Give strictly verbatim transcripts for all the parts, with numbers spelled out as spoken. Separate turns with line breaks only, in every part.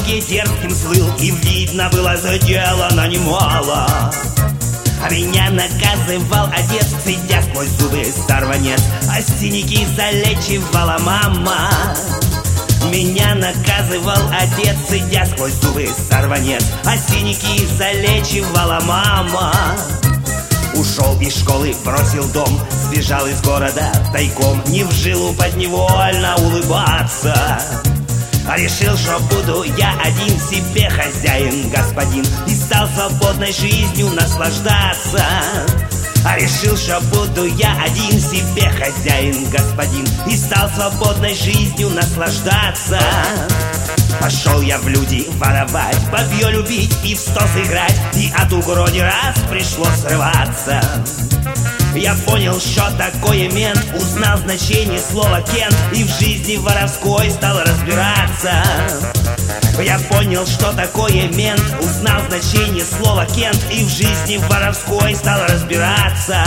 дороге дерзким слыл, и видно было заделано немало. А меня наказывал отец, цедя сквозь зубы сорванец, а синяки залечивала мама. Меня наказывал отец, цедя сквозь зубы сорванец, а синяки залечивала мама. Ушел из школы, бросил дом, сбежал из города тайком, не в жилу подневольно улыбаться. А решил, что буду я один себе хозяин, господин, и стал свободной жизнью наслаждаться. А решил, что буду я один себе хозяин, господин, и стал свободной жизнью наслаждаться. Пошел я в люди воровать, бабье любить и в сто сыграть, и от угрони раз пришлось срываться. Я понял, что такое мент, узнал значение слова «кент», и в жизни воровской стал разбираться. Я понял, что такое мент, узнал значение слова «кент», и в жизни воровской стал разбираться.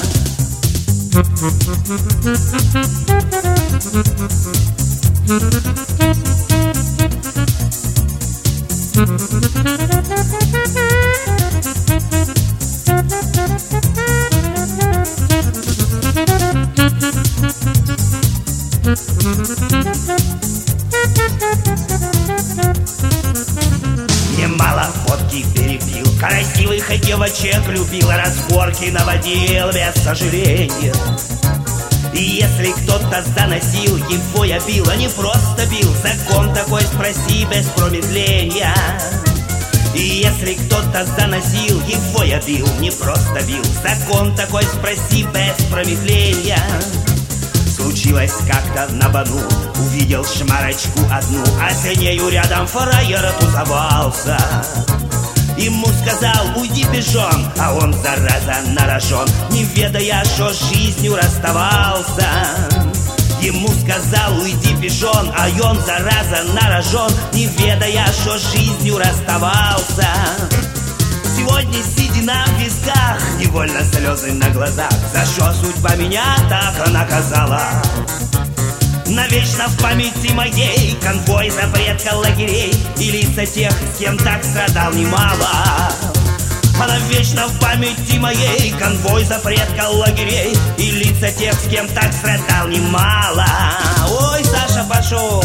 Немало водки перепил, красивых девочек любил, разборки наводил без сожаления. И если кто-то заносил, его я бил, а не просто бил. Закон такой, спроси без промедления. И если кто-то заносил, его я бил, не просто бил. Закон такой, спроси без промедления. Случилось как-то на Бону, увидел шмарочку одну, а с нею рядом фраер тусовался. Ему сказал: уйди пешом, а он, зараза, нарожен, не ведая, что с жизнью расставался. Ему сказал: уйди пешон, а он, зараза, нарожен, не ведая, что с жизнью расставался. Сегодня седина в висках, невольно слезы на глазах, за что судьба меня так наказала. Навечно в памяти моей конвой запретка лагерей и лица тех, с кем так страдал немало. А навечно в памяти моей конвой запретка лагерей и лица тех, с кем так страдал немало. Ой, Саша пошел.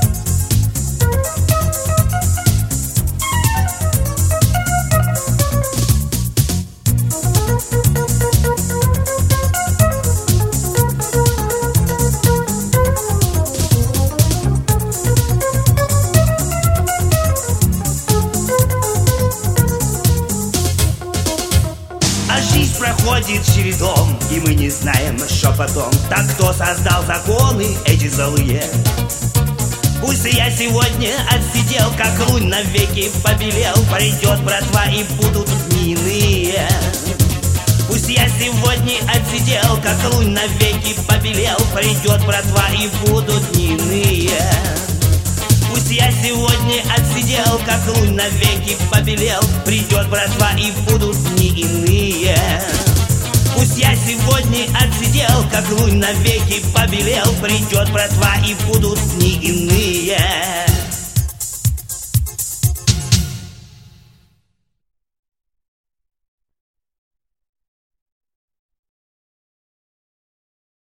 Жизнь проходит чередом, и мы не знаем, что потом. Так кто создал законы эти злые? Пусть я сегодня отсидел, как лунь навеки побелел, придет братва и будут дни иные. Пусть я сегодня отсидел, как лунь навеки побелел, придет братва и будут дни иные. Пусть я сегодня отсидел, как лунь навеки побелел, придет братва и будут дни иные. Пусть я сегодня отсидел, как лунь навеки побелел, придет братва и будут дни иные.